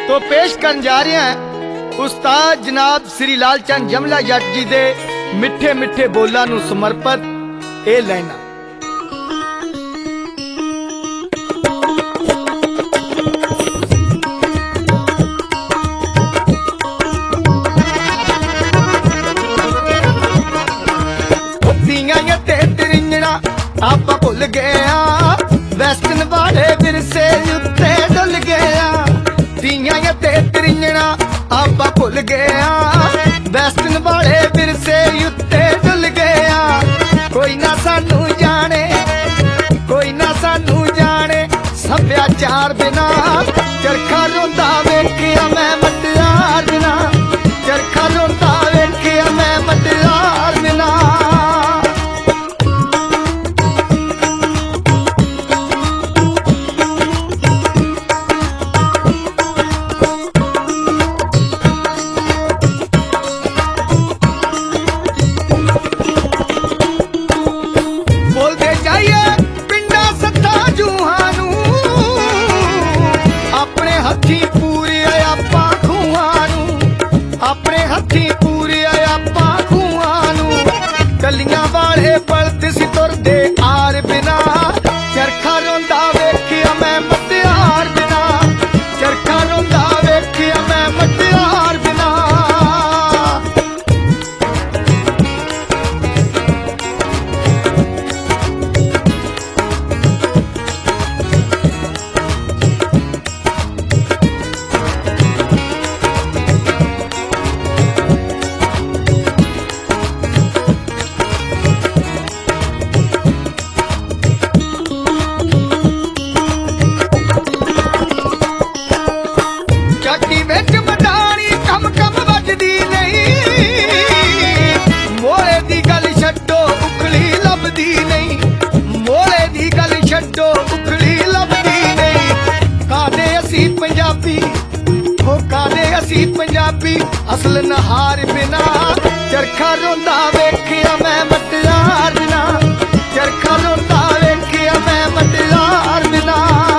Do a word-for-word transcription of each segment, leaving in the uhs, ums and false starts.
तो पेश करन जा रहे हैं उस्ताद जनाब श्री लाल चंद जमला जट जी दे मिठे मिठे बोलां नूं समर्पित ए लाइनां। आप भुल गया वैस्टर्न वाले विरसे उत्ते डुल गया, तियां ते त्रिंजणा आप भुल गया वैस्टर्न वाले विरसे उत्ते डुल गया। कोई ना सानू जाने कोई ना सानू जाने सभ्याचार बिना चरखा रोंदा वेखिया मैं मटियार बिना, चरखा रोंदा वेखिया मैं मटियार बिना। अपने हथी पूरे आपा खूआनू कलियां वाले बलद सी तुरदे आर बिना, चरखा रोंदा वेखिया मैं मटियार बिना, चरखा रोंदा वेखिया मैं मटियार बिना। असी पंजाबी असल नहार बिना, चरखा रोंदा वेखिया मैं मटियार बिना, चरखा रोंदा वेखिया मैं मटियार बिना।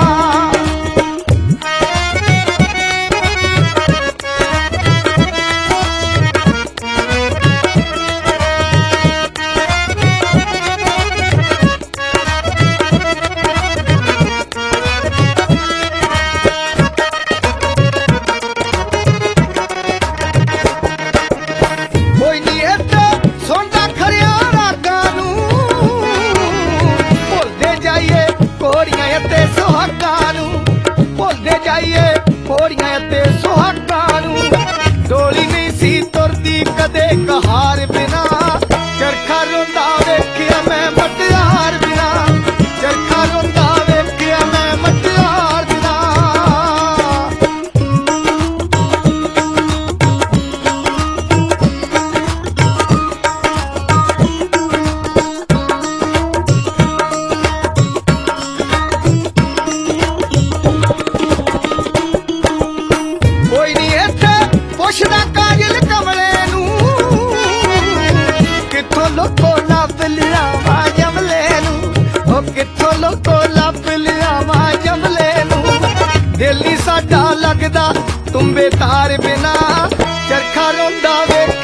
डोली नहीं सी तुरदी कदे कहार बिना, चरखा रोंदा वेखिया मैं मटियार बिना, चरखा रोंदा वेखिया मैं मटियार बिना। कोई नहीं इत्थे पुछदा काजल कमले नू किथों लोको लभ लियावा जमले नू, ओ किथों लोको लभ लियावा जमले नू। दिल नी साडा लगदा तुंबे तार बिना, चरखा रोंदा वे